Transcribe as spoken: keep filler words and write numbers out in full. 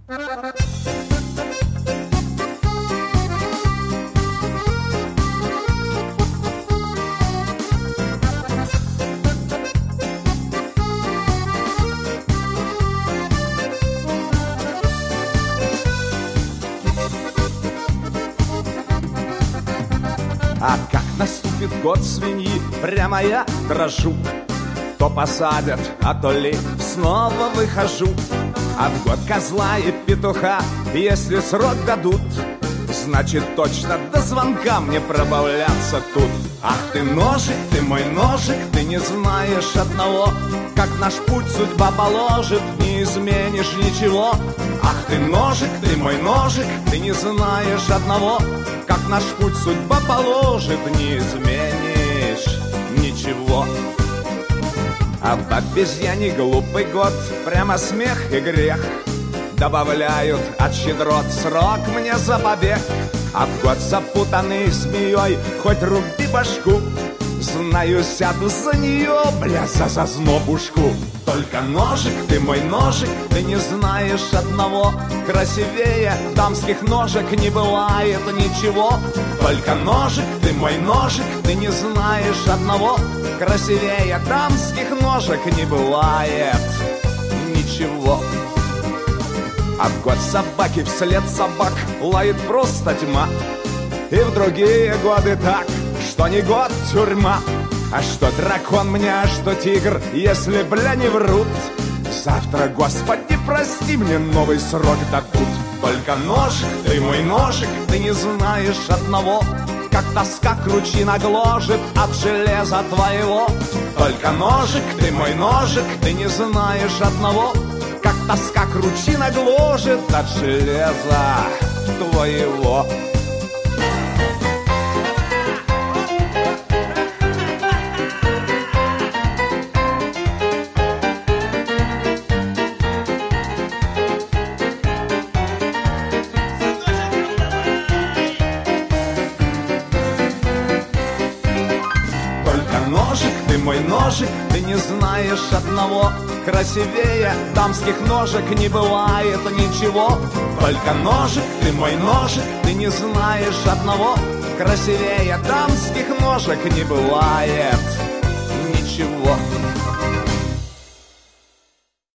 А как наступит год свиньи, прямо я дрожу. То посадят, а то ли снова выхожу. А в год козла и петуха, если срок дадут, значит точно до звонка мне пробавляться тут. Ах ты ножик, ты мой ножик, ты не знаешь одного, как наш путь судьба положит, не изменишь ничего. Ах ты ножик, ты мой ножик, ты не знаешь одного, как наш путь судьба положит, не изменишь ничего. А в обезьяне глупый год, прямо смех и грех, добавляют от щедрот срок мне за побег. А в год запутанный змеей, хоть руби башку, знаю, сяду за нее, бля, за зазнобушку. Только ножик, ты мой ножик, ты не знаешь одного, красивее дамских ножек не бывает ничего. Только ножик, ты мой ножик, ты не знаешь одного, красивее дамских ножек не бывает ничего. А в год собаки вслед собак лает просто тьма. И в другие годы так, что не год тюрьма. А что дракон мне, а что тигр, если, бля, не врут, завтра, Господи, прости, мне новый срок дадут. Только ножик, ты мой ножик, ты не знаешь одного, как тоска кручина гложет от железа твоего. Только ножик, ты мой ножик, ты не знаешь одного, как тоска кручина гложет от железа твоего. Мой ножик, ты не знаешь одного, красивее дамских ножек не бывает ничего. Только ножик, ты мой ножик, ты не знаешь одного, красивее дамских ножек не бывает ничего.